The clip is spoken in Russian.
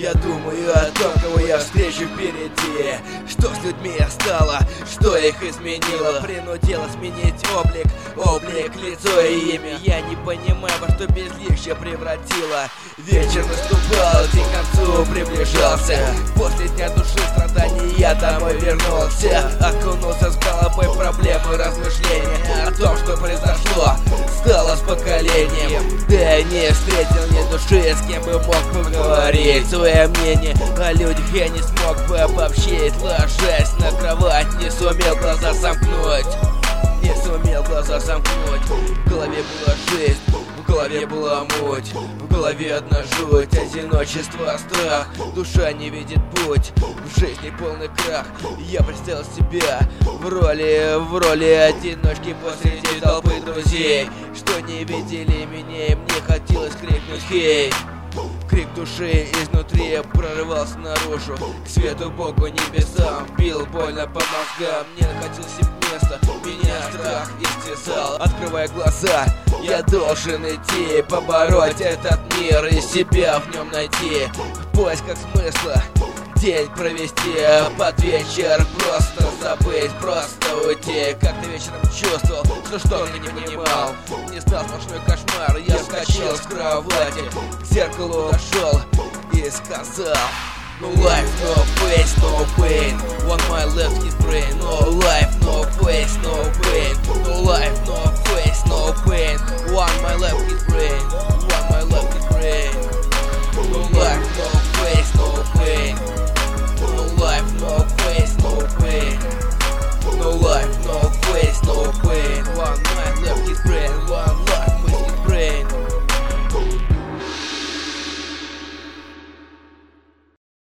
Я думаю о том, кого я встречу впереди. Что с людьми стало, что их изменило, принудило сменить облик, лицо и имя. Я не понимаю, во что безличие превратило. Вечер наступал, день к концу приближался. После дня души страданий я домой вернулся. Окунулся с головой проблемы, размышления о том, что произошло, стало с поколением. Да я не встретил ни души, с кем бы мог поговорить. Свое мнение о людях я не смог бы обобщить. Ложась на кровать, не сумел глаза сомкнуть. В голове была жизнь, в голове была муть, в голове одна жуть, одиночество, страх. Душа не видит путь, в жизни полный крах. Я представил себя в роли одиночки посреди толпы друзей, что не видели меня, и мне хотелось крикнуть «Хей!». Крик души изнутри прорывался наружу, к свету Богу небесам, бил больно по мозгам. Не находилось места, меня страх истязал. Открывая глаза, я должен идти, побороть этот мир и себя в нем найти. В поисках смысла день провести, под вечер просто забыть, просто уйти. Как-то вечером чувствовал, что что-то не понимал. Не стал сплошной кошмар, я вскочил с кровати, к зеркалу дошел и сказал: No life, no face, no pain. One my left his brain. No life, no face, no pain. No life, no face, no pain. One my left his brain. One my left his brain. No life, no face, no pain.